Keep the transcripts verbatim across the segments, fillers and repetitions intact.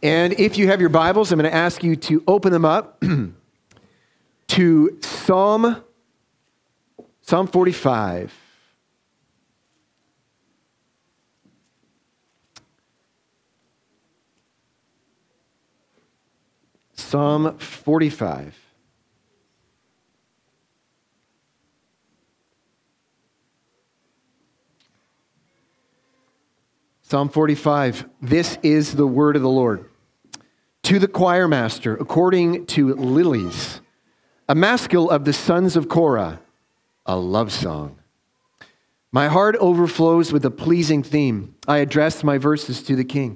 And if you have your Bibles, I'm going to ask you to open them up to Psalm, Psalm forty-five. Psalm forty-five. Psalm forty-five. This is the word of the Lord. To the choir master, according to Lilies, a maskil of the sons of Korah, a love song. My heart overflows with a pleasing theme. I address my verses to the king.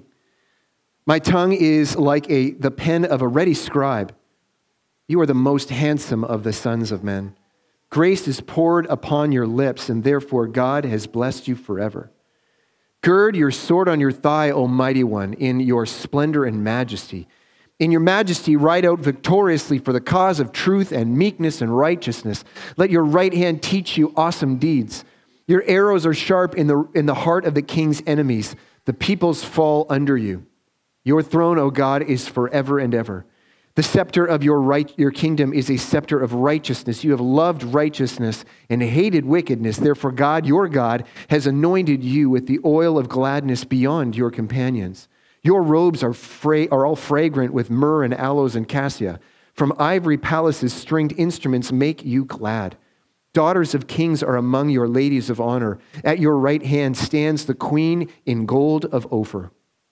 My tongue is like a the pen of a ready scribe. You are the most handsome of the sons of men. Grace is poured upon your lips, and therefore God has blessed you forever. Gird your sword on your thigh, O mighty one, in your splendor and majesty. In your majesty, ride out victoriously for the cause of truth and meekness and righteousness. Let your right hand teach you awesome deeds. Your arrows are sharp in the, in the heart of the king's enemies. The peoples fall under you. Your throne, O God, is forever and ever. The scepter of your right, your kingdom is a scepter of righteousness. You have loved righteousness and hated wickedness. Therefore, God, your God, has anointed you with the oil of gladness beyond your companions. Your robes are, fra- are all fragrant with myrrh and aloes and cassia. From ivory palaces, stringed instruments make you glad. Daughters of kings are among your ladies of honor. At your right hand stands the queen in gold of Ophir.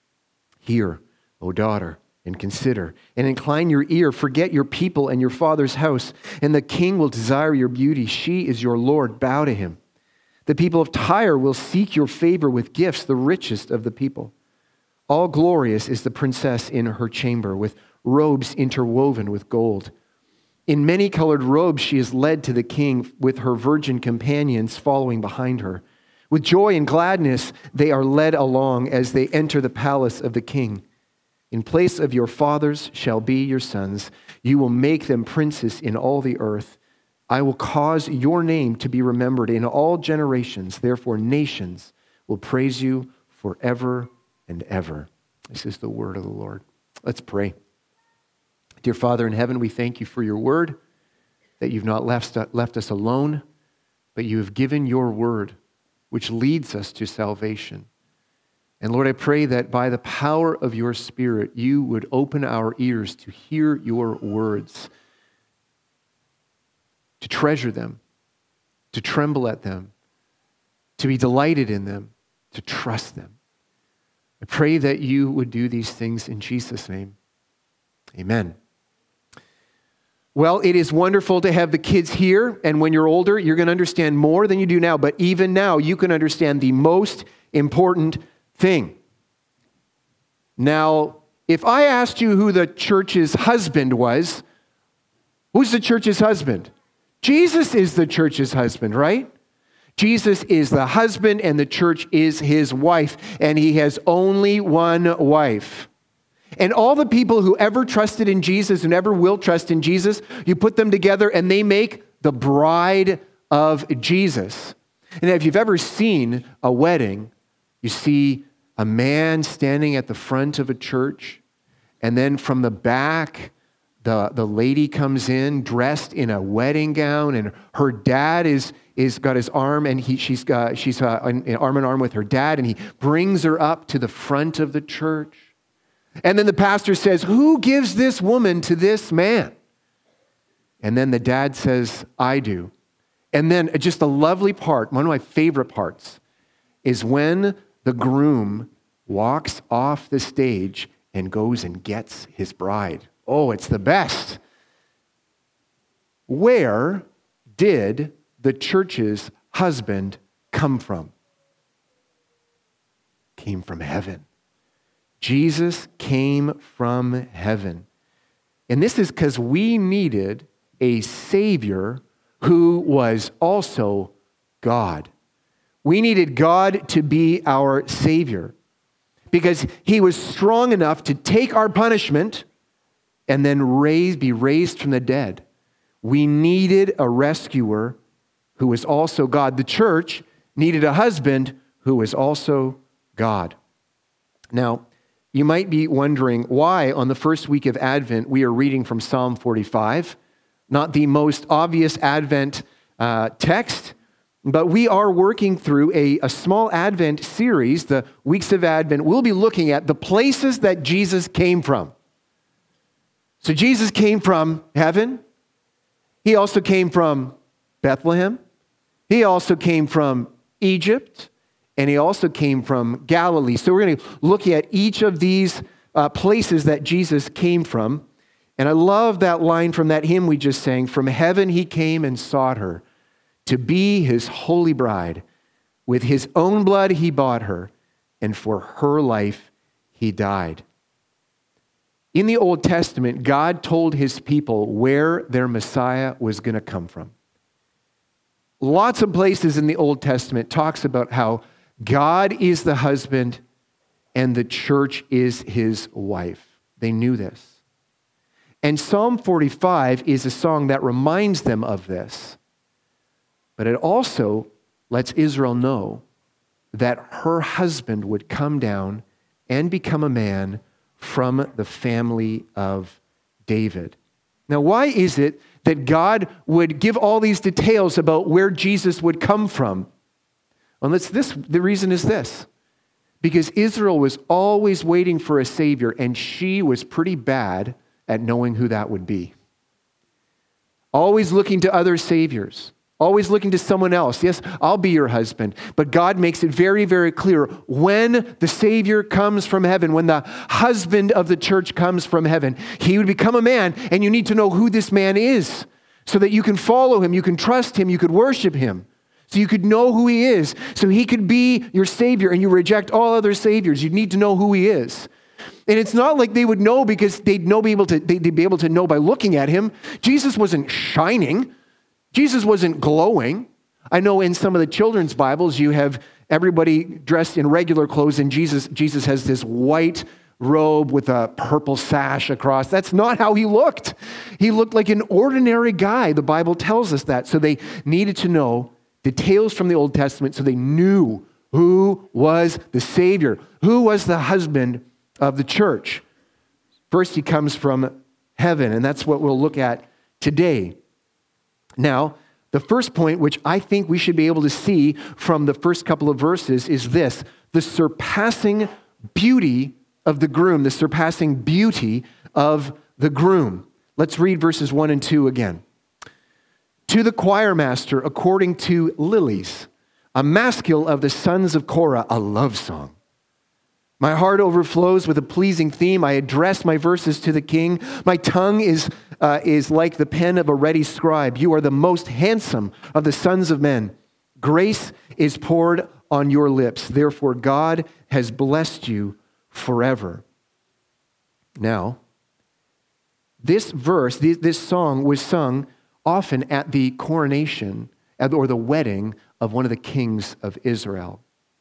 Hear, O daughter, and consider, and incline your ear. Forget your people and your father's house, and the king will desire your beauty. She is your Lord. Bow to him. The people of Tyre will seek your favor with gifts, the richest of the people. All glorious is the princess in her chamber, with robes interwoven with gold. In many-colored robes she is led to the king, with her virgin companions following behind her. With joy and gladness they are led along as they enter the palace of the king. In place of your fathers shall be your sons. You will make them princes in all the earth. I will cause your name to be remembered in all generations. Therefore, nations will praise you forever and ever. This is the word of the Lord. Let's pray. Dear Father in heaven, we thank you for your word, that you've not left, left us alone, but you have given your word, which leads us to salvation. And Lord, I pray that by the power of your Spirit, you would open our ears to hear your words, to treasure them, to tremble at them, to be delighted in them, to trust them. I pray that you would do these things in Jesus' name. Amen. Well, it is wonderful to have the kids here, and when you're older, you're going to understand more than you do now, but even now, you can understand the most important thing. Now, if I asked you who the church's husband was, who's the church's husband? Jesus is the church's husband, right? Jesus is the husband and the church is his wife, and he has only one wife. And all the people who ever trusted in Jesus and ever will trust in Jesus, you put them together and they make the bride of Jesus. And if you've ever seen a wedding, you see a man standing at the front of a church, and then from the back, the, the lady comes in dressed in a wedding gown, and her dad is, is got his arm, and he, she's got, she's uh, arm in arm with her dad, and he brings her up to the front of the church. And then the pastor says, "Who gives this woman to this man?" And then the dad says, "I do." And then just a lovely part, one of my favorite parts, is when the groom walks off the stage and goes and gets his bride. Oh, it's the best. Where did the church's husband come from? Came from heaven. Jesus came from heaven. And this is because we needed a Savior who was also God. We needed God to be our Savior because he was strong enough to take our punishment and then raise, be raised from the dead. We needed a rescuer who was also God. The church needed a husband who was also God. Now, You might be wondering why on the first week of Advent we are reading from Psalm forty-five, not the most obvious Advent uh, text, but we are working through a, a small Advent series, the weeks of Advent. We'll be looking at the places that Jesus came from. So Jesus came from heaven. He also came from Bethlehem. He also came from Egypt. And he also came from Galilee. So we're going to look at each of these uh, places that Jesus came from. And I love that line from that hymn we just sang. From heaven he came and sought her to be his holy bride. With his own blood he bought her, and for her life he died. In the Old Testament, God told his people where their Messiah was going to come from. Lots of places in the Old Testament talks about how God is the husband and the church is his wife. They knew this. And Psalm forty-five is a song that reminds them of this. But it also lets Israel know that her husband would come down and become a man from the family of David. Now, why is it that God would give all these details about where Jesus would come from? Well, it's this, the reason is this. Because Israel was always waiting for a Savior, and she was pretty bad at knowing who that would be. Always looking to other saviors. Always looking to someone else. Yes, I'll be your husband. But God makes it very, very clear when the Savior comes from heaven, when the husband of the church comes from heaven, he would become a man, and you need to know who this man is so that you can follow him, you can trust him, you could worship him. So you could know who he is. So he could be your Savior, and you reject all other saviors. You need to know who he is. And it's not like they would know because they'd know be able to they'd be able to know by looking at him. Jesus wasn't shining. Jesus wasn't glowing. I know in some of the children's Bibles you have everybody dressed in regular clothes, and Jesus Jesus has this white robe with a purple sash across. That's not how he looked. He looked like an ordinary guy. The Bible tells us that. So they needed to know details from the Old Testament so they knew who was the Savior, who was the husband of the church. First, he comes from heaven, and that's what we'll look at today. Now, the first point, which I think we should be able to see from the first couple of verses, is this: the surpassing beauty of the groom, the surpassing beauty of the groom. Let's read verses one and two again. To the choir master, according to Lilies, a maskil of the sons of Korah, a love song. My heart overflows with a pleasing theme. I address my verses to the king. My tongue is, uh, is like the pen of a ready scribe. You are the most handsome of the sons of men. Grace is poured on your lips. Therefore, God has blessed you forever. Now, this verse, this song was sung often at the coronation or the wedding of one of the kings of Israel.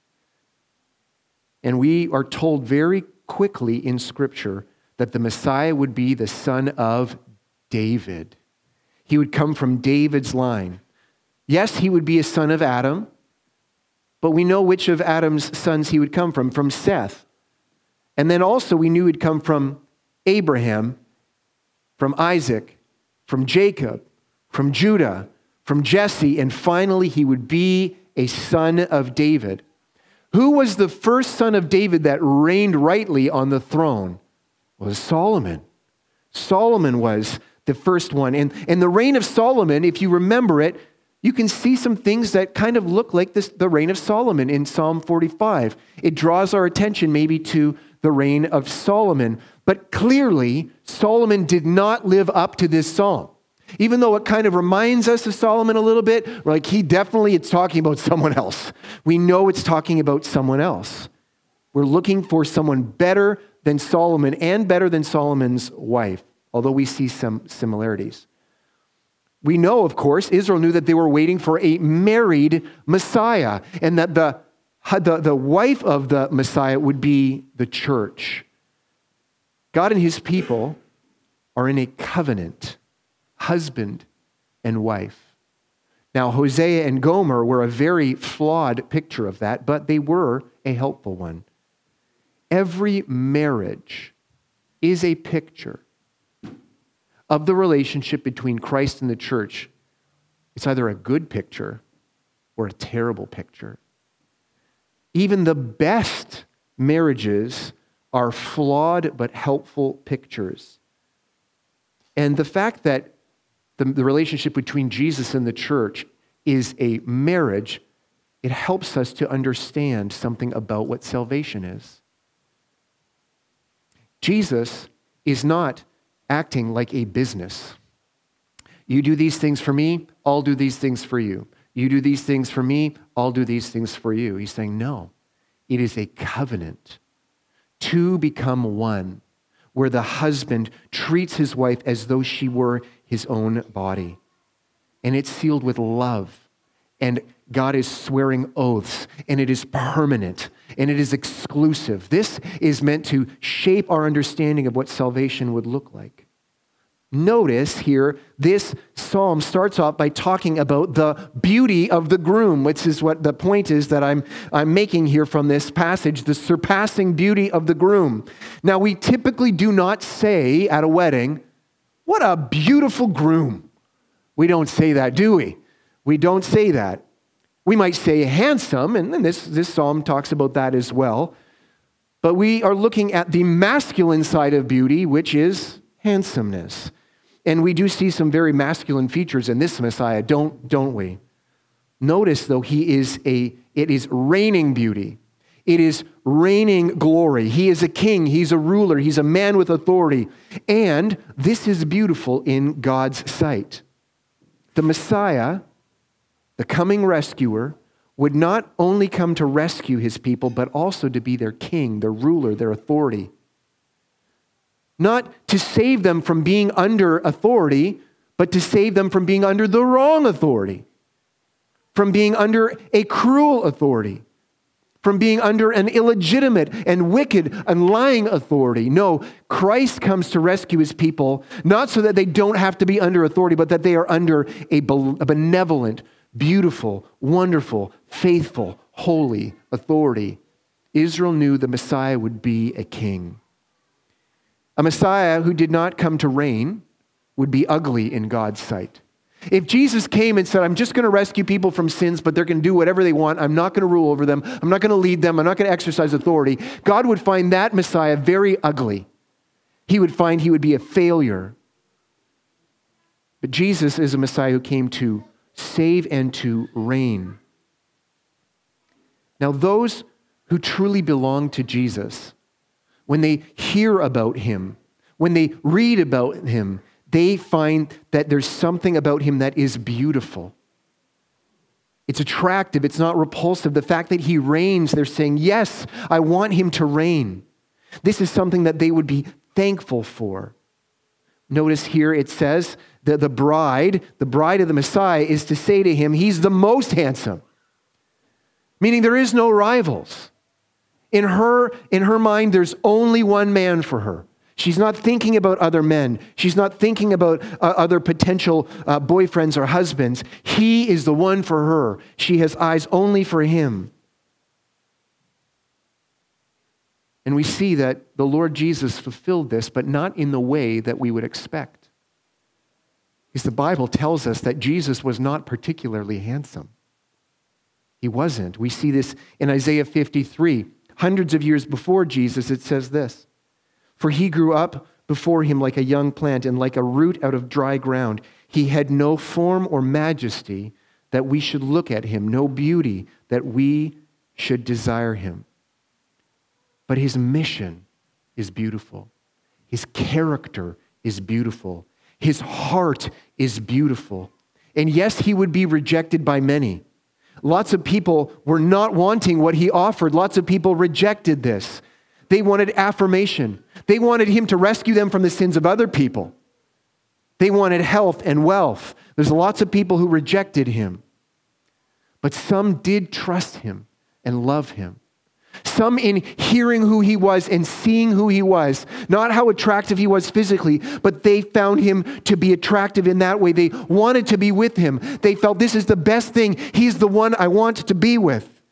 And we are told very quickly in Scripture that the Messiah would be the son of David. He would come from David's line. Yes, he would be a son of Adam, but we know which of Adam's sons he would come from, from Seth. And then also we knew he'd come from Abraham, from Isaac, from Jacob, from Judah, from Jesse, and finally he would be a son of David. Who was the first son of David that reigned rightly on the throne? Well, it was Solomon. Solomon was the first one. And, and the reign of Solomon, if you remember it, you can see some things that kind of look like this, the reign of Solomon in Psalm forty-five. It draws our attention maybe to the reign of Solomon. But clearly, Solomon did not live up to this song. Even though it kind of reminds us of Solomon a little bit, we're like, he definitely, it's talking about someone else. We know it's talking about someone else. We're looking for someone better than Solomon and better than Solomon's wife, although we see some similarities. We know, of course, Israel knew that they were waiting for a married Messiah, and that the, the, the wife of the Messiah would be the church. God and his people are in a covenant, husband and wife. Now, Hosea and Gomer were a very flawed picture of that, but they were a helpful one. every marriage is a picture of the relationship between Christ and the church. It's either a good picture or a terrible picture. Even the best marriages are flawed but helpful pictures. And the fact that the, the relationship between Jesus and the church is a marriage, it helps us to understand something about what salvation is. Jesus is not acting like a business. You do these things for me, I'll do these things for you. You do these things for me, I'll do these things for you. He's saying, no, it is a covenant. Two become one, where the husband treats his wife as though she were his own body. And it's sealed with love. And God is swearing oaths, and it is permanent, and it is exclusive. This is meant to shape our understanding of what salvation would look like. Notice here, this psalm starts off by talking about the beauty of the groom, which is what the point is that I'm, I'm making here from this passage, the surpassing beauty of the groom. Now, we typically do not say at a wedding, what a beautiful groom. We don't say that, do we? We don't say that. We might say handsome, and this, this psalm talks about that as well. But we are looking at the masculine side of beauty, which is handsomeness. And we do see some very masculine features in this Messiah, don't, don't we? Notice, though, he is a, it is reigning beauty. It is reigning glory. He is a king. He's a ruler. He's a man with authority. And this is beautiful in God's sight. The Messiah, the coming rescuer, would not only come to rescue his people, but also to be their king, their ruler, their authority. Not to save them from being under authority, but to save them from being under the wrong authority, from being under a cruel authority, from being under an illegitimate and wicked and lying authority. No, Christ comes to rescue his people, not so that they don't have to be under authority, but that they are under a benevolent, beautiful, wonderful, faithful, holy authority. Israel knew the Messiah would be a king. A Messiah who did not come to reign would be ugly in God's sight. If Jesus came and said, I'm just going to rescue people from sins, but they're going to do whatever they want, I'm not going to rule over them, I'm not going to lead them, I'm not going to exercise authority, God would find that Messiah very ugly. He would find he would be a failure. But Jesus is a Messiah who came to save and to reign. Now, those who truly belong to Jesus, when they hear about him, when they read about him, they find that there's something about him that is beautiful. It's attractive. It's not repulsive. The fact that he reigns, they're saying, yes, I want him to reign. This is something that they would be thankful for. Notice here it says that the bride, the bride of the Messiah, is to say to him, he's the most handsome. Meaning there is no rivals. In her, in her mind, there's only one man for her. She's not thinking about other men. She's not thinking about uh, other potential uh, boyfriends or husbands. He is the one for her. She has eyes only for him. And we see that the Lord Jesus fulfilled this, but not in the way that we would expect. Because the Bible tells us that Jesus was not particularly handsome. He wasn't. We see this in Isaiah fifty-three. Hundreds of years before Jesus, it says this, for he grew up before him like a young plant and like a root out of dry ground. He had no form or majesty that we should look at him, no beauty that we should desire him. But his mission is beautiful. His character is beautiful. His heart is beautiful. And yes, he would be rejected by many. Lots of people were not wanting what he offered. Lots of people rejected this. They wanted affirmation. They wanted him to rescue them from the sins of other people. They wanted health and wealth. There's lots of people who rejected him. But some did trust him and love him. Some in hearing who he was and seeing who he was, not how attractive he was physically, but they found him to be attractive in that way. They wanted to be with him. They felt this is the best thing. He's the one I want to be with.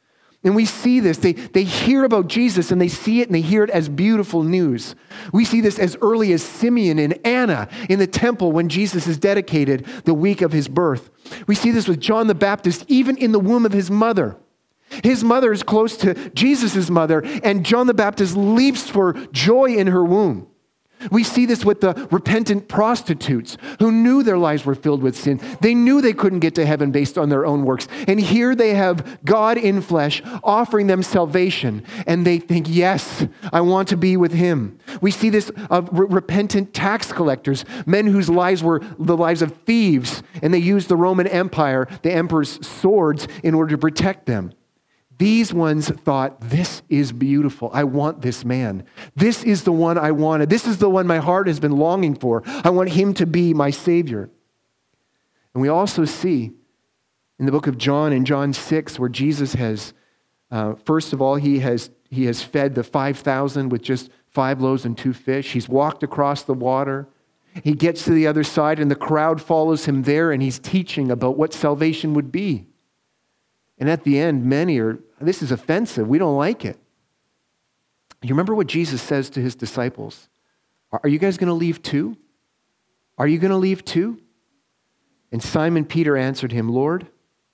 And we see this. They, they hear about Jesus and they see it and they hear it as beautiful news. We see this as early as Simeon and Anna in the temple when Jesus is dedicated the week of his birth. We see this with John the Baptist even in the womb of his mother. His mother is close to Jesus' mother, and John the Baptist leaps for joy in her womb. We see this with the repentant prostitutes who knew their lives were filled with sin. They knew they couldn't get to heaven based on their own works. And here they have God in flesh offering them salvation. And they think, yes, I want to be with him. We see this of re- repentant tax collectors, men whose lives were the lives of thieves. And they used the Roman Empire, the emperor's swords, in order to protect them. These ones thought, this is beautiful. I want this man. This is the one I wanted. This is the one my heart has been longing for. I want him to be my Savior. And we also see in the book of John, in John six, where Jesus has, uh, first of all, he has, he has fed the five thousand with just five loaves and two fish. He's walked across the water. He gets to the other side, and the crowd follows him there, and he's teaching about what salvation would be. And at the end, many are, this is offensive. We don't like it. You remember what Jesus says to his disciples? Are you guys going to leave too? Are you going to leave too? And Simon Peter answered him, Lord,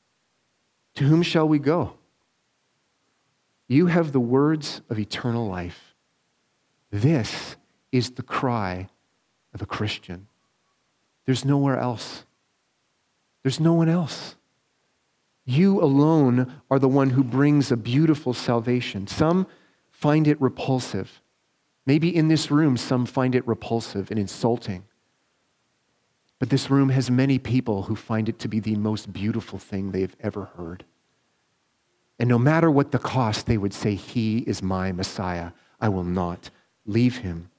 to whom shall we go? You have the words of eternal life. This is the cry of a Christian. There's nowhere else. There's no one else. You alone are the one who brings a beautiful salvation. Some find it repulsive. Maybe in this room, some find it repulsive and insulting. But this room has many people who find it to be the most beautiful thing they've ever heard. And no matter what the cost, they would say, he is my Messiah. I will not leave him.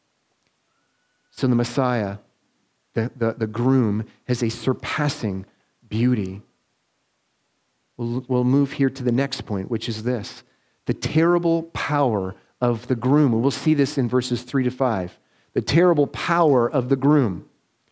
So the Messiah, the, the, the groom, has a surpassing beauty. We'll, we'll move here to the next point, which is this. The terrible power of the groom. And we'll see this in verses three to five. The terrible power of the groom.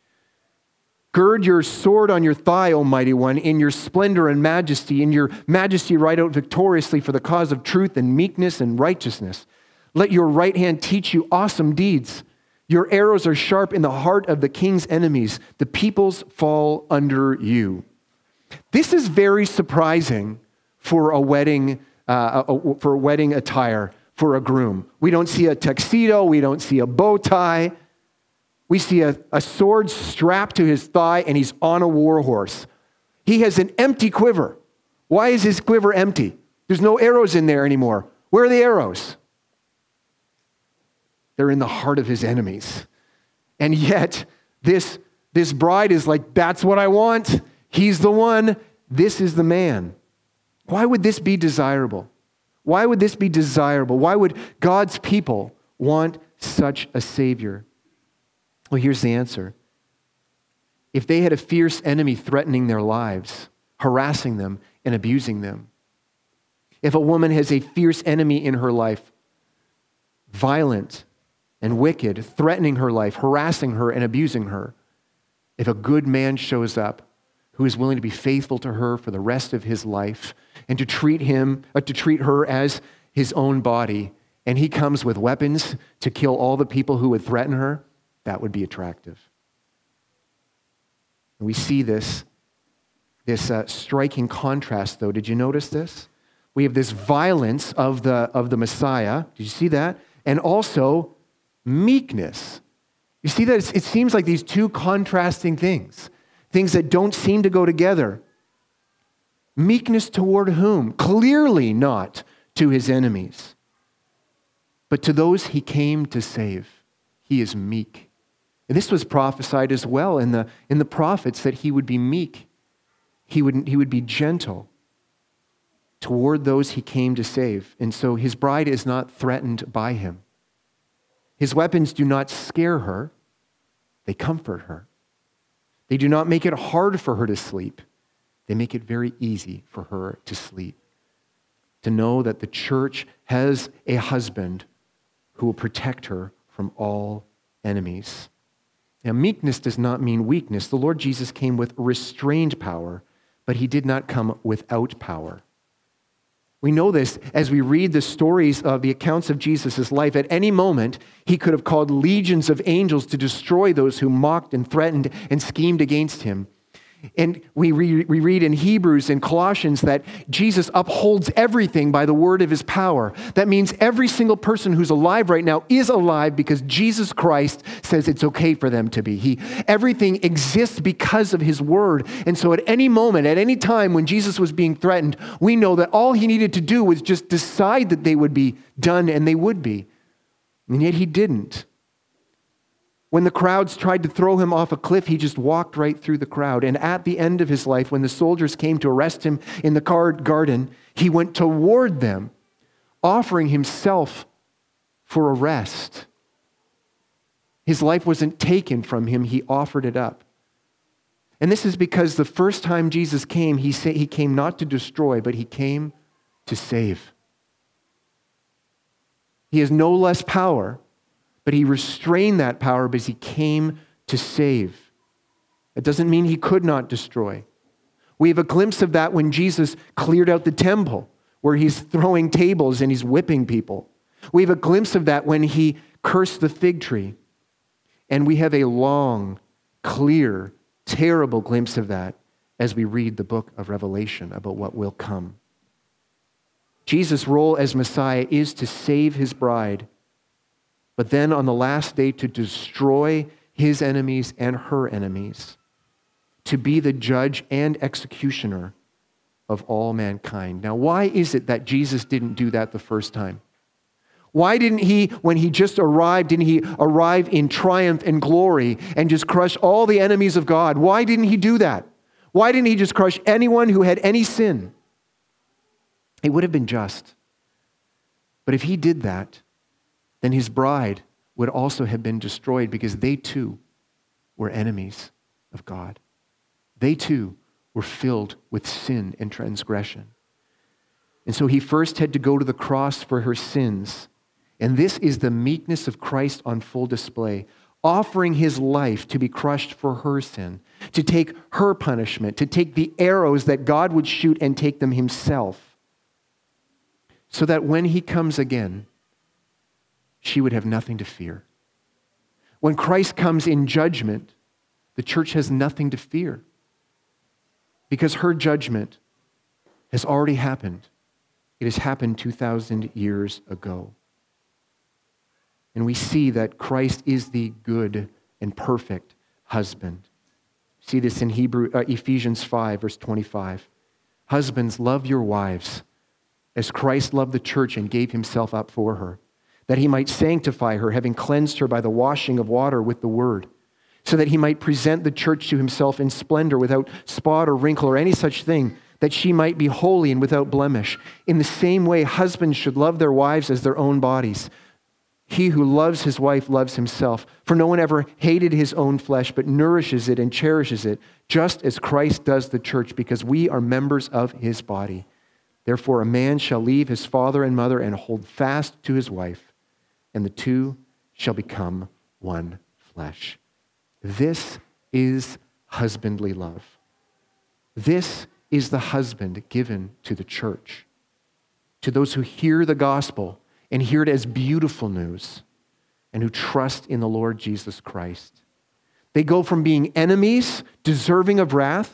Gird your sword on your thigh, O mighty one, in your splendor and majesty. In your majesty ride out victoriously for the cause of truth and meekness and righteousness. Let your right hand teach you awesome deeds. Your arrows are sharp in the heart of the king's enemies. The peoples fall under you. This is very surprising for a wedding, uh, a, for a wedding attire for a groom. We don't see a tuxedo. We don't see a bow tie. We see a, a sword strapped to his thigh, and he's on a war horse. He has an empty quiver. Why is his quiver empty? There's no arrows in there anymore. Where are the arrows? They're in the heart of his enemies. And yet, this, this bride is like, that's what I want. He's the one. This is the man. Why would this be desirable? Why would this be desirable? Why would God's people want such a Savior? Well, here's the answer. If they had a fierce enemy threatening their lives, harassing them and abusing them, if a woman has a fierce enemy in her life, violent and wicked, threatening her life, harassing her and abusing her, if a good man shows up who is willing to be faithful to her for the rest of his life and to treat him, uh, to treat her as his own body, and he comes with weapons to kill all the people who would threaten her, that would be attractive. And we see this, this uh, striking contrast, though. Did you notice this? We have this violence of the, of the Messiah. Did you see that? And also meekness. You see that? It's, it seems like these two contrasting things. Things that don't seem to go together. Meekness toward whom? Clearly not to his enemies. But to those he came to save. He is meek. And this was prophesied as well in the, in the prophets, that he would be meek. He would, he would be gentle toward those he came to save. And so his bride is not threatened by him. His weapons do not scare her. They comfort her. They do not make it hard for her to sleep. They make it very easy for her to sleep. To know that the church has a husband who will protect her from all enemies. Now, meekness does not mean weakness. The Lord Jesus came with restrained power, but he did not come without power. We know this as we read the stories of the accounts of Jesus' life. At any moment, he could have called legions of angels to destroy those who mocked and threatened and schemed against him. And we, re- we read in Hebrews and Colossians that Jesus upholds everything by the word of his power. That means every single person who's alive right now is alive because Jesus Christ says it's okay for them to be. He, everything exists because of his word. And so at any moment, at any time when Jesus was being threatened, we know that all he needed to do was just decide that they would be done, and they would be. And yet he didn't. When the crowds tried to throw him off a cliff, he just walked right through the crowd. And at the end of his life, when the soldiers came to arrest him in the garden, he went toward them, offering himself for arrest. His life wasn't taken from him, he offered it up. And this is because the first time Jesus came, he said he came not to destroy, but he came to save. He has no less power, but he restrained that power because he came to save. It doesn't mean he could not destroy. We have a glimpse of that when Jesus cleared out the temple, where he's throwing tables and he's whipping people. We have a glimpse of that when he cursed the fig tree. And we have a long, clear, terrible glimpse of that as we read the book of Revelation about what will come. Jesus' role as Messiah is to save his bride, but then on the last day to destroy his enemies and her enemies, to be the judge and executioner of all mankind. Now, why is it that Jesus didn't do that the first time? Why didn't he, when he just arrived, didn't he arrive in triumph and glory and just crush all the enemies of God? Why didn't he do that? Why didn't he just crush anyone who had any sin? It would have been just. But if he did that, then his bride would also have been destroyed because they too were enemies of God. They too were filled with sin and transgression. And so he first had to go to the cross for her sins. And this is the meekness of Christ on full display, offering his life to be crushed for her sin, to take her punishment, to take the arrows that God would shoot and take them himself, so that when he comes again, she would have nothing to fear. When Christ comes in judgment, the church has nothing to fear because her judgment has already happened. It has happened two thousand years ago. And we see that Christ is the good and perfect husband. See this in Hebrew, uh, Ephesians five, verse twenty-five. Husbands, love your wives as Christ loved the church and gave himself up for her, that he might sanctify her, having cleansed her by the washing of water with the word, so that he might present the church to himself in splendor, without spot or wrinkle or any such thing, that she might be holy and without blemish. In the same way, husbands should love their wives as their own bodies. He who loves his wife loves himself. For no one ever hated his own flesh, but nourishes it and cherishes it, just as Christ does the church, because we are members of his body. Therefore, a man shall leave his father and mother and hold fast to his wife, and the two shall become one flesh. This is husbandly love. This is the husband given to the church, to those who hear the gospel and hear it as beautiful news, and who trust in the Lord Jesus Christ. They go from being enemies, deserving of wrath,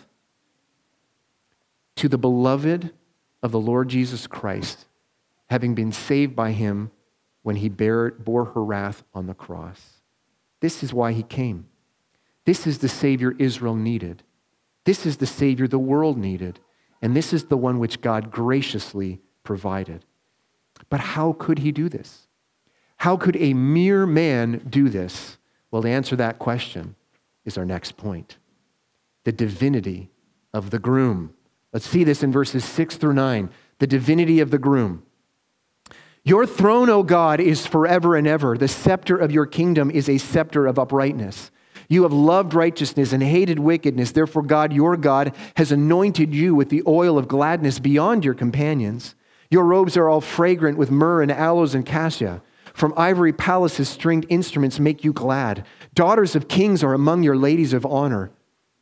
to the beloved of the Lord Jesus Christ, having been saved by him when he bare, bore her wrath on the cross. This is why he came. This is the Savior Israel needed. This is the Savior the world needed. And this is the one which God graciously provided. But how could he do this? How could a mere man do this? Well, to answer that question is our next point. The divinity of the groom. Let's see this in verses six through nine. The divinity of the groom. Your throne, O God, is forever and ever. The scepter of your kingdom is a scepter of uprightness. You have loved righteousness and hated wickedness. Therefore, God, your God, has anointed you with the oil of gladness beyond your companions. Your robes are all fragrant with myrrh and aloes and cassia. From ivory palaces, stringed instruments make you glad. Daughters of kings are among your ladies of honor.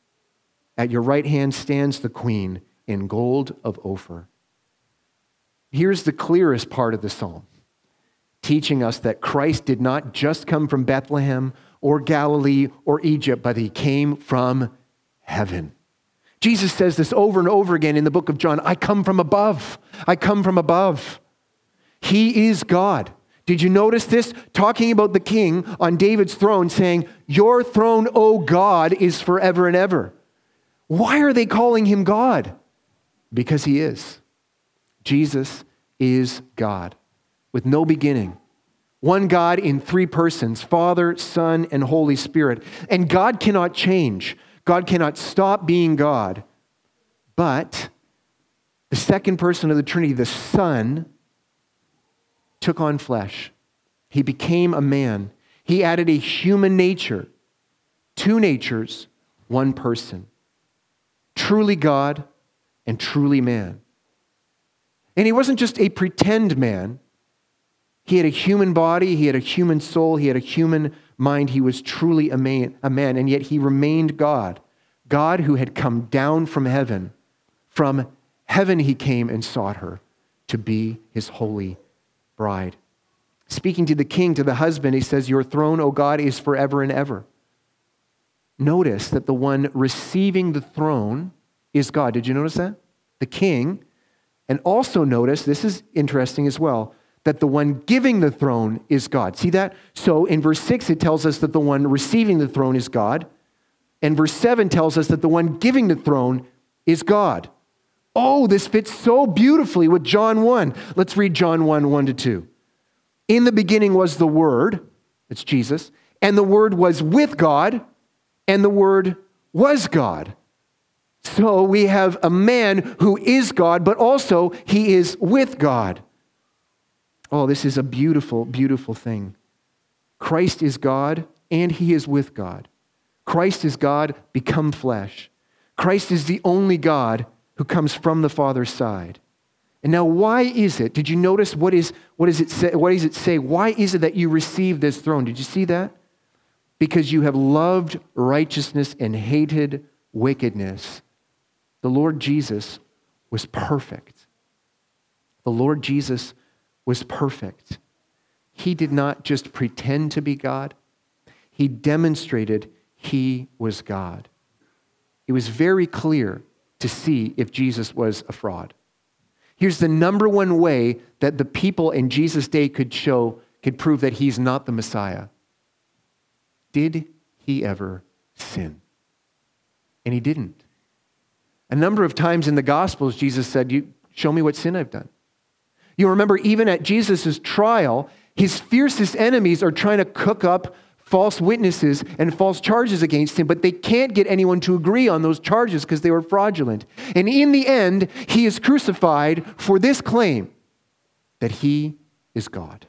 At your right hand stands the queen in gold of Ophir. Here's the clearest part of the psalm, teaching us that Christ did not just come from Bethlehem or Galilee or Egypt, but he came from heaven. Jesus says this over and over again in the book of John, I come from above. I come from above. He is God. Did you notice this? Talking about the king on David's throne, saying, your throne, O God, is forever and ever. Why are they calling him God? Because he is. Jesus is God with no beginning. One God in three persons, Father, Son, and Holy Spirit. And God cannot change. God cannot stop being God. But the second person of the Trinity, the Son, took on flesh. He became a man. He added a human nature. Two natures, one person. Truly God and truly man. And he wasn't just a pretend man. He had a human body, he had a human soul, he had a human mind. He was truly a man, a man, and yet he remained God. God who had come down from heaven. From heaven he came and sought her to be his holy bride. Speaking to the king, to the husband, he says, your throne, O God, is forever and ever. Notice that the one receiving the throne is God. Did you notice that? The king. And also notice, this is interesting as well, that the one giving the throne is God. See that? So in verse six, it tells us that the one receiving the throne is God. And verse seven tells us that the one giving the throne is God. Oh, this fits so beautifully with John one. Let's read John one, one to two. In the beginning was the Word, it's Jesus, and the Word was with God, and the Word was God. So we have a man who is God, but also he is with God. Oh, this is a beautiful, beautiful thing. Christ is God, and he is with God. Christ is God become flesh. Christ is the only God who comes from the Father's side. And now why is it, did you notice what is what does it say, what does it say? Why is it that you receive this throne? Did you see that? Because you have loved righteousness and hated wickedness. The Lord Jesus was perfect. The Lord Jesus was perfect. He did not just pretend to be God. He demonstrated he was God. It was very clear to see if Jesus was a fraud. Here's the number one way that the people in Jesus' day could show, could prove that he's not the Messiah. Did he ever sin? And he didn't. A number of times in the Gospels, Jesus said, "You show me what sin I've done." You remember even at Jesus' trial, his fiercest enemies are trying to cook up false witnesses and false charges against him, but they can't get anyone to agree on those charges because they were fraudulent. And in the end, he is crucified for this claim that he is God,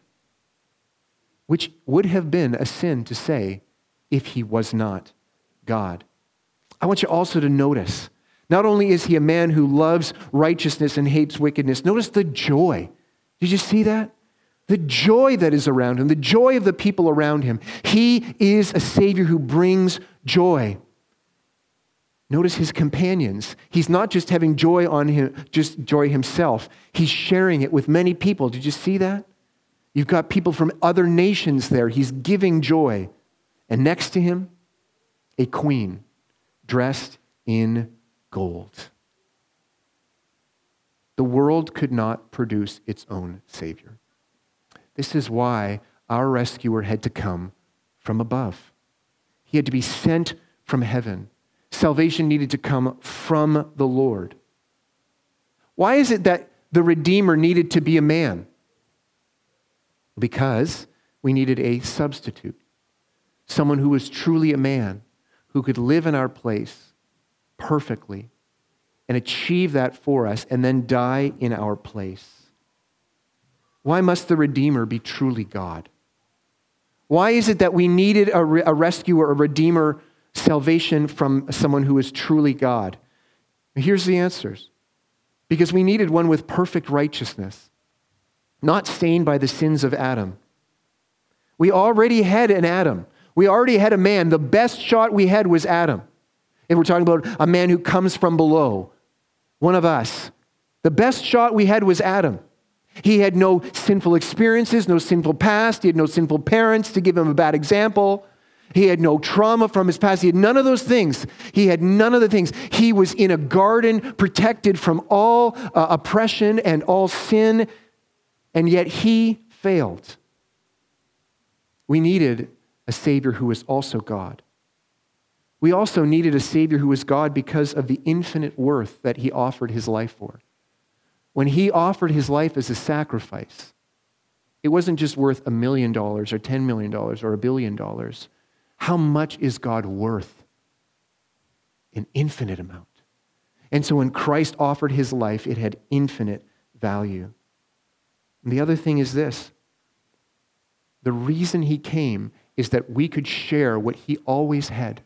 which would have been a sin to say if he was not God. I want you also to notice, not only is he a man who loves righteousness and hates wickedness, notice the joy. Did you see that? The joy that is around him, the joy of the people around him. He is a Savior who brings joy. Notice his companions. He's not just having joy on him, just joy himself. He's sharing it with many people. Did you see that? You've got people from other nations there. He's giving joy. And next to him, a queen dressed in gold. The world could not produce its own Savior. This is why our rescuer had to come from above. He had to be sent from heaven. Salvation needed to come from the Lord. Why is it that the Redeemer needed to be a man? Because we needed a substitute. Someone who was truly a man, who could live in our place perfectly and achieve that for us and then die in our place. Why must the Redeemer be truly God? Why is it that we needed a, re- a rescuer, a Redeemer, salvation from someone who is truly God? Here's the answers. Because we needed one with perfect righteousness, not stained by the sins of Adam. We already had an Adam. We already had a man. The best shot we had was Adam. And we're talking about a man who comes from below, one of us. The best shot we had was Adam. He had no sinful experiences, no sinful past. He had no sinful parents to give him a bad example. He had no trauma from his past. He had none of those things. He had none of the things. He was in a garden protected from all uh, oppression and all sin, and yet he failed. We needed a Savior who was also God. We also needed a Savior who was God because of the infinite worth that he offered his life for. When he offered his life as a sacrifice, it wasn't just worth a million dollars or ten million dollars or a billion dollars. How much is God worth? An infinite amount. And so when Christ offered his life, it had infinite value. And the other thing is this. The reason he came is that we could share what he always had.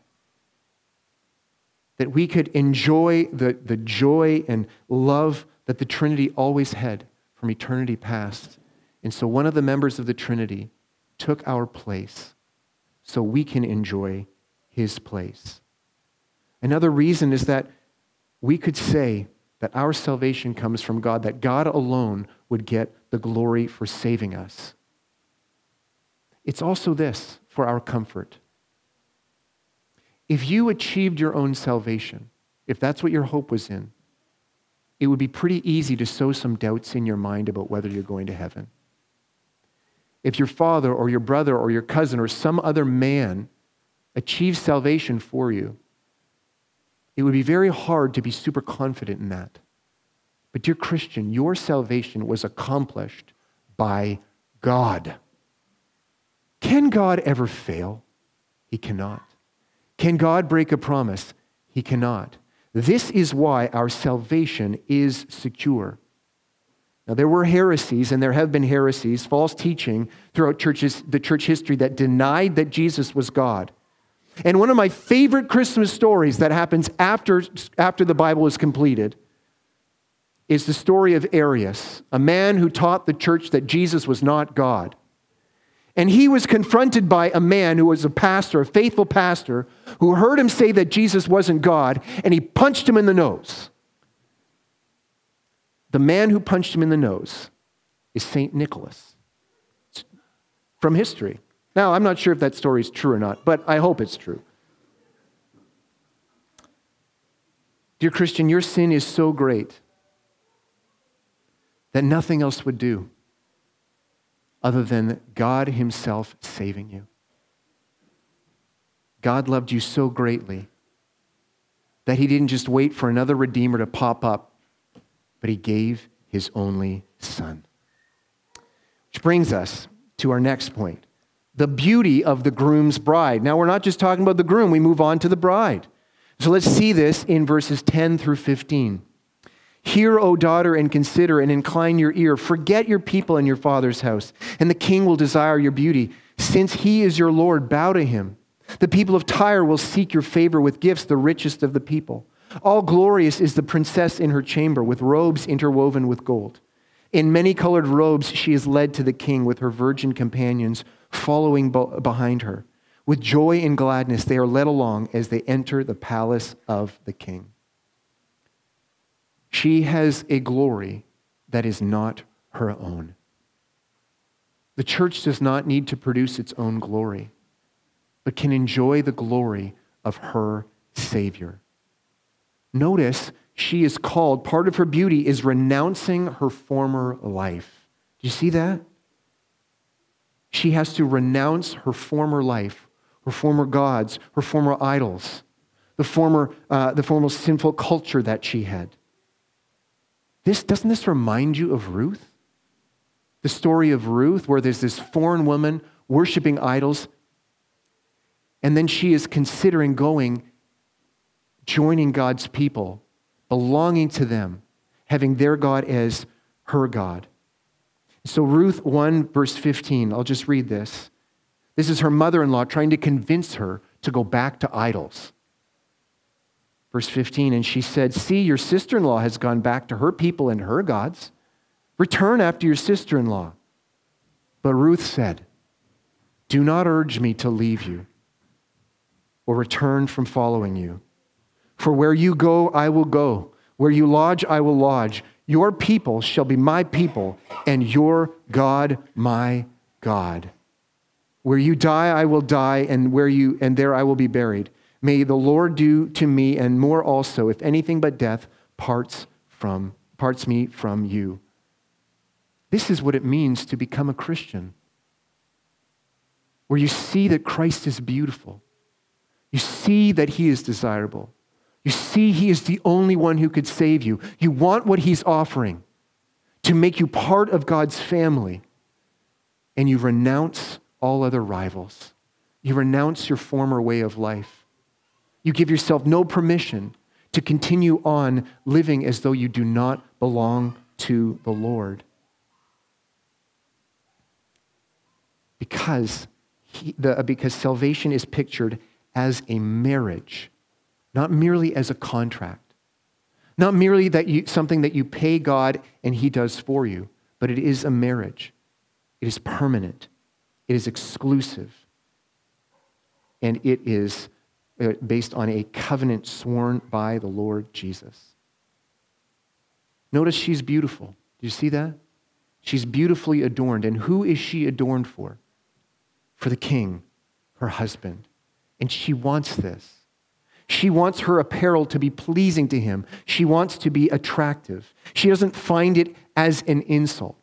That we could enjoy the, the joy and love that the Trinity always had from eternity past. And so one of the members of the Trinity took our place so we can enjoy his place. Another reason is that we could say that our salvation comes from God, that God alone would get the glory for saving us. It's also this, for our comfort. If you achieved your own salvation, if that's what your hope was in, it would be pretty easy to sow some doubts in your mind about whether you're going to heaven. If your father or your brother or your cousin or some other man achieves salvation for you, it would be very hard to be super confident in that. But dear Christian, your salvation was accomplished by God. Can God ever fail? He cannot. Can God break a promise? He cannot. This is why our salvation is secure. Now, there were heresies, and there have been heresies, false teaching throughout churches, the church history that denied that Jesus was God. And one of my favorite Christmas stories that happens after, after the Bible is completed is the story of Arius, a man who taught the church that Jesus was not God. And he was confronted by a man who was a pastor, a faithful pastor, who heard him say that Jesus wasn't God, and he punched him in the nose. The man who punched him in the nose is Saint Nicholas from history. Now, I'm not sure if that story is true or not, but I hope it's true. Dear Christian, your sin is so great that nothing else would do other than God himself saving you. God loved you so greatly that he didn't just wait for another Redeemer to pop up, but he gave his only Son. Which brings us to our next point, the beauty of the groom's bride. Now, we're not just talking about the groom, we move on to the bride. So let's see this in verses ten through fifteen. Hear, O daughter, and consider, and incline your ear. Forget your people and your father's house, and the king will desire your beauty. Since he is your Lord, bow to him. The people of Tyre will seek your favor with gifts, the richest of the people. All glorious is the princess in her chamber, with robes interwoven with gold. In many-colored robes she is led to the king, with her virgin companions following behind her. With joy and gladness they are led along as they enter the palace of the king. She has a glory that is not her own. The church does not need to produce its own glory, but can enjoy the glory of her Savior. Notice she is called, part of her beauty is renouncing her former life. Do you see that? She has to renounce her former life, her former gods, her former idols, the former, uh, the former sinful culture that she had. This, doesn't this remind you of Ruth? The story of Ruth, where there's this foreign woman worshiping idols, and then she is considering going, joining God's people, belonging to them, having their God as her God. So Ruth one, verse fifteen, I'll just read this. This is her mother-in-law trying to convince her to go back to idols. Verse fifteen, and she said, see, your sister-in-law has gone back to her people and her gods. Return after your sister-in-law. But Ruth said, do not urge me to leave you or return from following you. For where you go, I will go. Where you lodge, I will lodge. Your people shall be my people, and your God my God. Where you die, I will die, and where you and there I will be buried. May the Lord do to me and more also, if anything but death parts from parts me from you. This is what it means to become a Christian. Where you see that Christ is beautiful. You see that he is desirable. You see he is the only one who could save you. You want what he's offering to make you part of God's family. And you renounce all other rivals. You renounce your former way of life. You give yourself no permission to continue on living as though you do not belong to the Lord. Because, he, the, because salvation is pictured as a marriage, not merely as a contract, not merely that you, something that you pay God and he does for you, but it is a marriage. It is permanent. It is exclusive. And it is based on a covenant sworn by the Lord Jesus. Notice she's beautiful. Do you see that? She's beautifully adorned. And who is she adorned for? For the king, her husband. And she wants this. She wants her apparel to be pleasing to him. She wants to be attractive. She doesn't find it as an insult.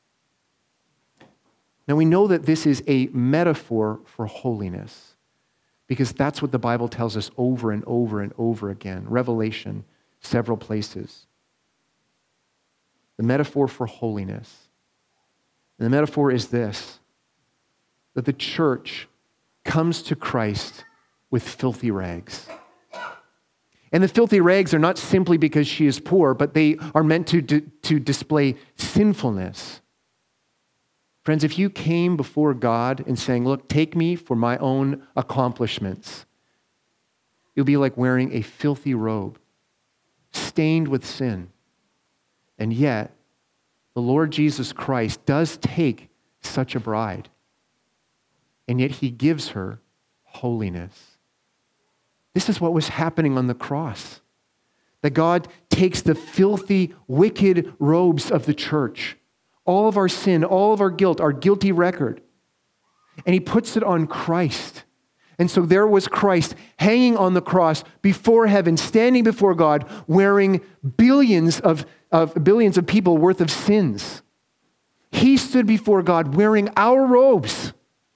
Now we know that this is a metaphor for holiness because that's what the Bible tells us over and over and over again. Revelation, several places. The metaphor for holiness. And the metaphor is this, that the church comes to Christ with filthy rags. And the filthy rags are not simply because she is poor, but they are meant to, to, to display sinfulness. Friends, if you came before God and saying, look, take me for my own accomplishments, it would be like wearing a filthy robe, stained with sin. And yet, the Lord Jesus Christ does take such a bride, and yet he gives her holiness. This is what was happening on the cross. That God takes the filthy, wicked robes of the church, all of our sin, all of our guilt, our guilty record, and he puts it on Christ. And so there was Christ hanging on the cross before heaven, standing before God, wearing billions of, of billions of people worth of sins. He stood before God wearing our robes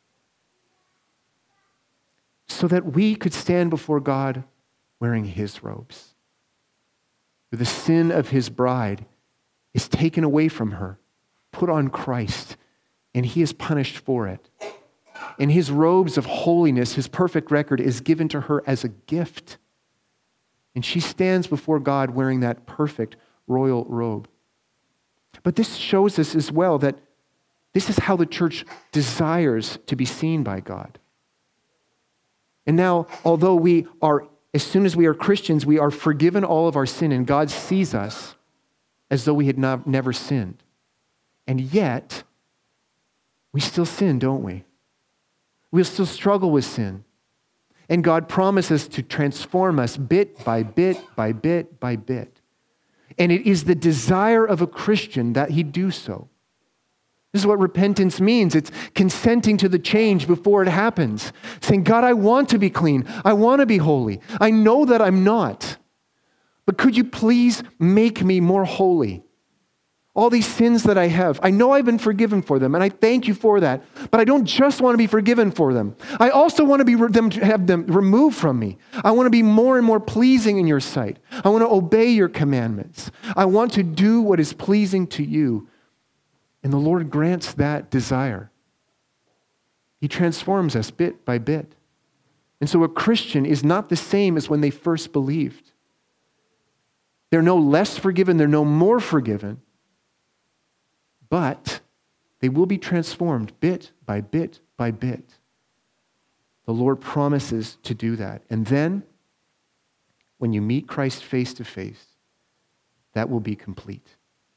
so that we could stand before God wearing his robes. The sin of his bride is taken away from her, put on Christ, and he is punished for it. And his robes of holiness, his perfect record, is given to her as a gift. And she stands before God wearing that perfect royal robe. But this shows us as well that this is how the church desires to be seen by God. And now, although we are, as soon as we are Christians, we are forgiven all of our sin, and God sees us as though we had not, never sinned. And yet, we still sin, don't we? We'll still struggle with sin. And God promises to transform us bit by bit by bit by bit. And it is the desire of a Christian that he do so. This is what repentance means. It's consenting to the change before it happens. Saying, God, I want to be clean. I want to be holy. I know that I'm not. But could you please make me more holy? All these sins that I have, I know I've been forgiven for them, and I thank you for that. But I don't just want to be forgiven for them. I also want to be them to have them removed from me. I want to be more and more pleasing in your sight. I want to obey your commandments. I want to do what is pleasing to you. And the Lord grants that desire. He transforms us bit by bit. And so a Christian is not the same as when they first believed. They're no less forgiven, they're no more forgiven. But they will be transformed bit by bit by bit. The Lord promises to do that. And then, when you meet Christ face to face, that will be complete.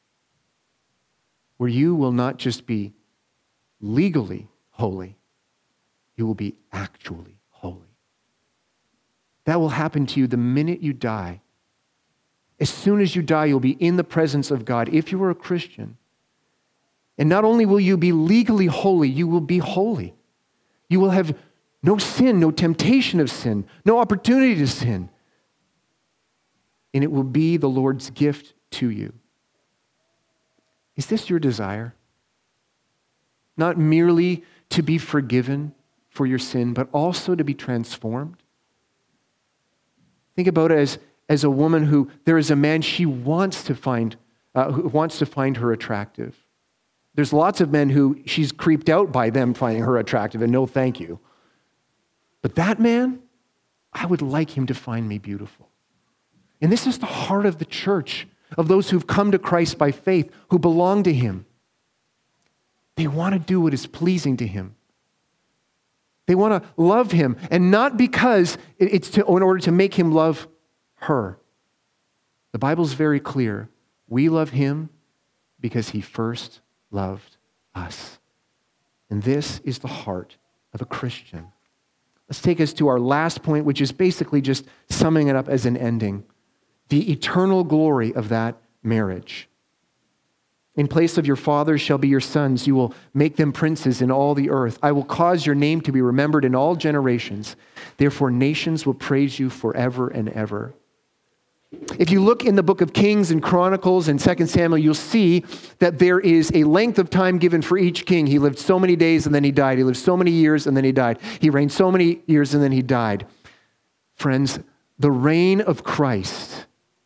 Where you will not just be legally holy, you will be actually holy. That will happen to you the minute you die. As soon as you die, you'll be in the presence of God if you are a Christian. And not only will you be legally holy, you will be holy. You will have no sin, no temptation of sin, no opportunity to sin. And it will be the Lord's gift to you. Is this your desire? Not merely to be forgiven for your sin, but also to be transformed? Think about it as, as a woman who, there is a man she wants to find, uh, who wants to find her attractive. There's lots of men who she's creeped out by them finding her attractive, and no thank you. But that man, I would like him to find me beautiful. And this is the heart of the church, of those who've come to Christ by faith, who belong to him. They want to do what is pleasing to him. They want to love him, and not because it's to, in order to make him love her. The Bible's very clear. We love him because he first loved us. And this is the heart of a Christian. Let's take us to our last point, which is basically just summing it up as an ending. The eternal glory of that marriage. In place of your fathers shall be your sons. You will make them princes in all the earth. I will cause your name to be remembered in all generations. Therefore, nations will praise you forever and ever. If you look in the book of Kings and Chronicles and Second Samuel, you'll see that there is a length of time given for each king. He lived so many days and then he died. He lived so many years and then he died. He reigned so many years and then he died. Friends, the reign of Christ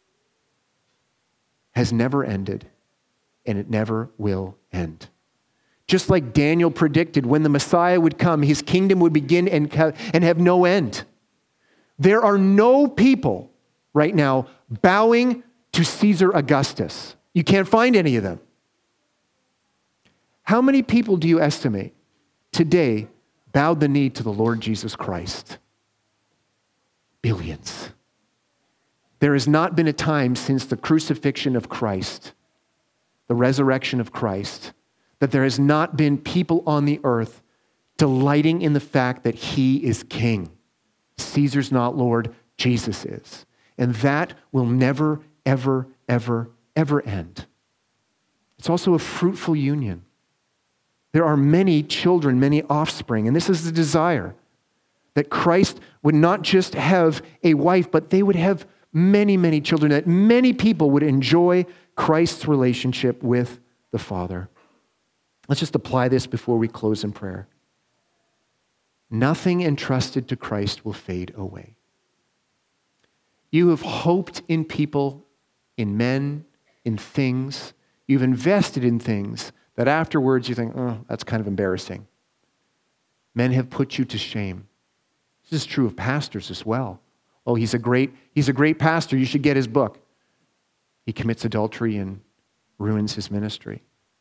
has never ended, and it never will end. Just like Daniel predicted, when the Messiah would come, his kingdom would begin and and have no end. There are no people right now bowing to Caesar Augustus. You can't find any of them. How many people do you estimate today bowed the knee to the Lord Jesus Christ? Billions. There has not been a time since the crucifixion of Christ, the resurrection of Christ, that there has not been people on the earth delighting in the fact that he is king. Caesar's not Lord, Jesus is. And that will never, ever, ever, ever end. It's also a fruitful union. There are many children, many offspring, and this is the desire, that Christ would not just have a wife, but they would have many, many children, that many people would enjoy Christ's relationship with the Father. Let's just apply this before we close in prayer. Nothing entrusted to Christ will fade away. You have hoped in people, in men, in things. You've invested in things that afterwards you think, oh, that's kind of embarrassing. Men have put you to shame. This is true of pastors as well. Oh, he's a great, he's a great pastor. You should get his book. He commits adultery and ruins his ministry.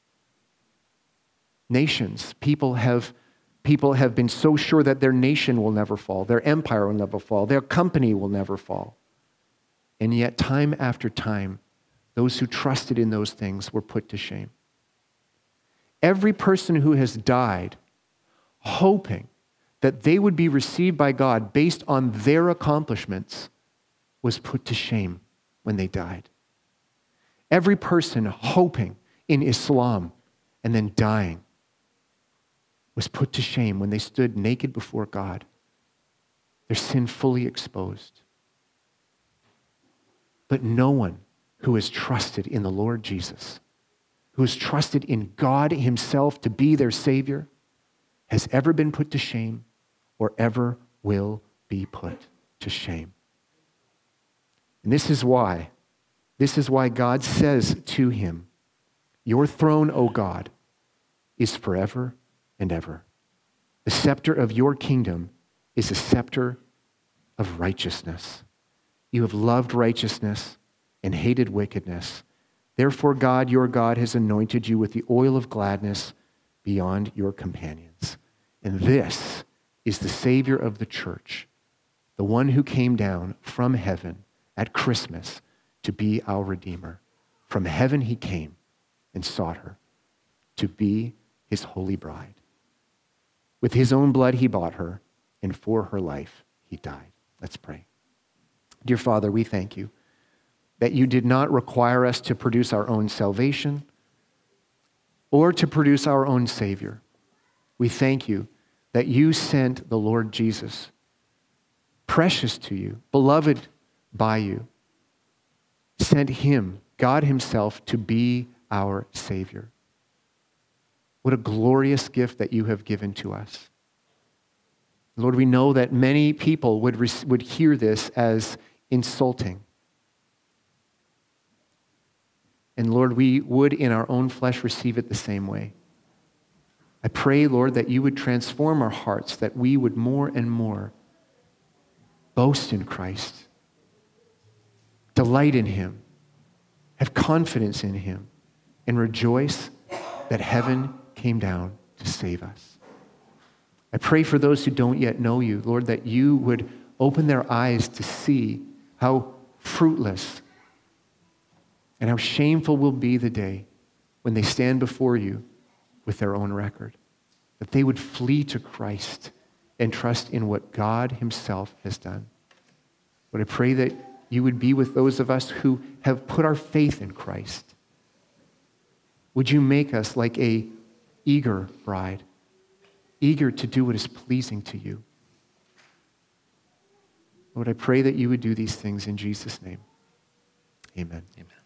Nations, people have, people have been so sure that their nation will never fall, their empire will never fall, their company will never fall. And yet, time after time, those who trusted in those things were put to shame. Every person who has died hoping that they would be received by God based on their accomplishments was put to shame when they died. Every person hoping in Islam and then dying was put to shame when they stood naked before God, their sin fully exposed. But no one who has trusted in the Lord Jesus, who has trusted in God himself to be their Savior, has ever been put to shame or ever will be put to shame. And this is why, this is why God says to him, your throne, O God, is forever and ever. The scepter of your kingdom is a scepter of righteousness. You have loved righteousness and hated wickedness. Therefore, God, your God, has anointed you with the oil of gladness beyond your companions. And this is the Savior of the church, the one who came down from heaven at Christmas to be our Redeemer. From heaven he came and sought her to be his holy bride. With his own blood he bought her, and for her life he died. Let's pray. Dear Father, we thank you that you did not require us to produce our own salvation or to produce our own Savior. We thank you that you sent the Lord Jesus, precious to you, beloved by you, sent him, God himself, to be our Savior. What a glorious gift that you have given to us. Lord, we know that many people would, would hear this as insulting. And Lord, we would in our own flesh receive it the same way. I pray, Lord, that you would transform our hearts, that we would more and more boast in Christ, delight in him, have confidence in him, and rejoice that heaven came down to save us. I pray for those who don't yet know you, Lord, that you would open their eyes to see how fruitless and how shameful will be the day when they stand before you with their own record. That they would flee to Christ and trust in what God himself has done. But I pray that you would be with those of us who have put our faith in Christ. Would you make us like a eager bride, eager to do what is pleasing to you? Lord, I pray that you would do these things in Jesus' name. Amen. Amen.